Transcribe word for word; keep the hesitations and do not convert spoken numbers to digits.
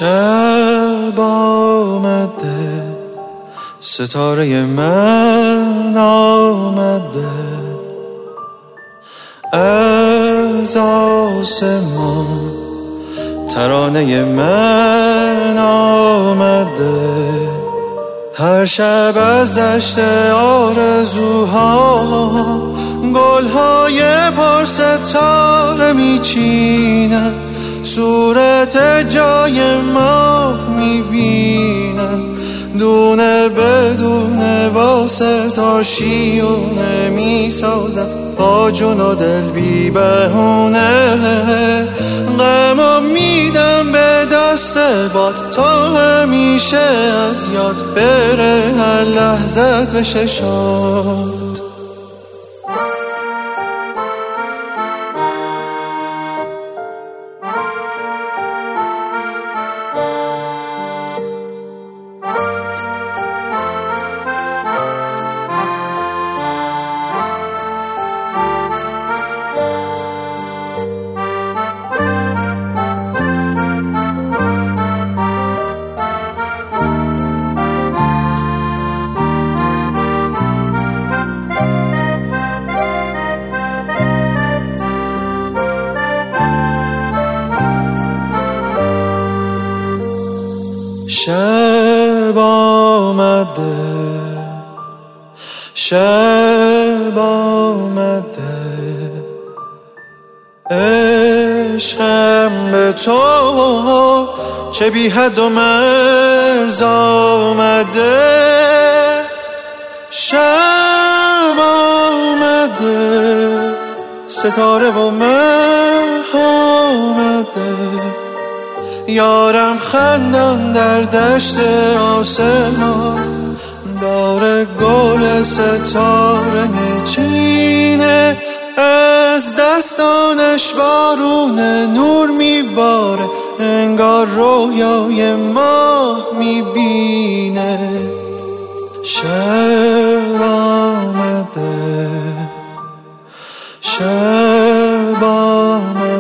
شب آمده، ستاره من آمده، از آسمان ترانه من آمده. هر شب از دشت آرزوها گلهای پرستاره میچینن، صورت جای ماه میبینن، دونه بدونه واسه شیونه میسازم با جون و دل بی بهونه. غمم میدم به دست باد تا همیشه از یاد بره، هر لحظت بشه شاد. شب آمده، شب آمده، عشقم به تو چه بی حد و مرز آمده. شب آمده، ستاره و مه آمده، یارم خندان در دشت آسمان، داره گل ستاره میچینه، از دستانش بارون نور میباره، انگار رویای ماه میبینه. شب آمده، شب آمده.